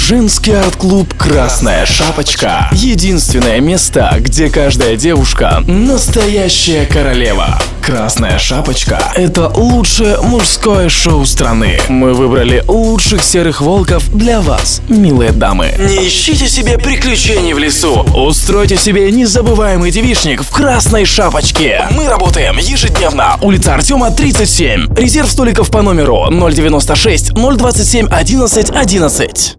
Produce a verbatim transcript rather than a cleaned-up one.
Женский арт-клуб «Красная шапочка». Единственное место, где каждая девушка – настоящая королева. «Красная шапочка» – это лучшее мужское шоу страны. Мы выбрали лучших серых волков для вас, милые дамы. Не ищите себе приключений в лесу. Устройте себе незабываемый девичник в «Красной шапочке». Мы работаем ежедневно. Улица Артема, тридцать семь. Резерв столиков по номеру ноль девяносто шесть ноль двадцать семь одиннадцать одиннадцать.